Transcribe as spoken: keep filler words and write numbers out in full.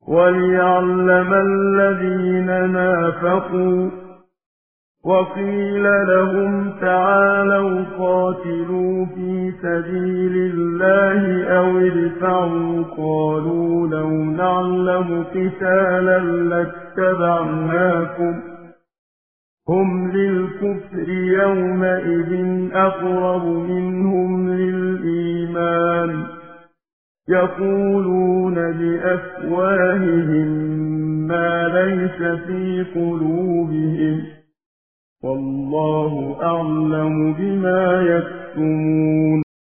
وَلِيَعْلَمَ الَّذِينَ نَافَقُوا وَقِيلَ لَهُمْ تَعَالَوْا قَاتِلُوا فِي سَبِيلِ اللَّهِ أَوِ ادْفَعُوا قَالُوا لَوْ نَعْلَمُ قِتَالًا لَاتَّبَعْنَاكُمْ هُمْ لِلْكُفْرِ يَوْمَئِذٍ أَقْرَبُ مِنْهُمْ لِلْإِيمَانِ يَقُولُونَ بِأَفْوَاهِهِم مَّا لَيْسَ فِي قُلُوبِهِمْ وَاللَّهُ أَعْلَمُ بِمَا يَكْتُمُونَ